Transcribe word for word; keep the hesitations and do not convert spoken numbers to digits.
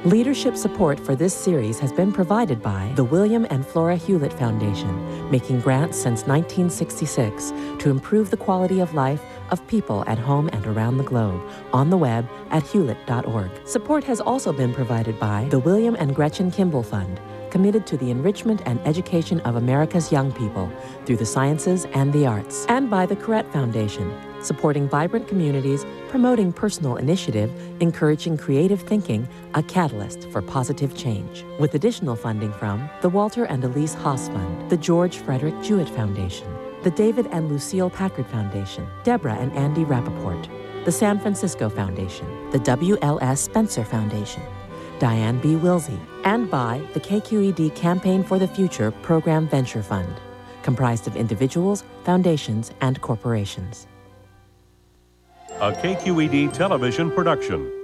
Leadership support for this series has been provided by the William and Flora Hewlett Foundation, making grants since nineteen sixty-six to improve the quality of life of people at home and around the globe, on the web at hewlett dot org. Support has also been provided by the William and Gretchen Kimball Fund, committed to the enrichment and education of America's young people through the sciences and the arts, and by the Corrett Foundation, supporting vibrant communities, promoting personal initiative, encouraging creative thinking, a catalyst for positive change. With additional funding from the Walter and Elise Haas Fund, the George Frederick Jewett Foundation, the David and Lucille Packard Foundation, Deborah and Andy Rappaport, the San Francisco Foundation, the W L S Spencer Foundation, Diane B. Wilsey, and by the K Q E D Campaign for the Future Program Venture Fund, comprised of individuals, foundations, and corporations. A K Q E D television production.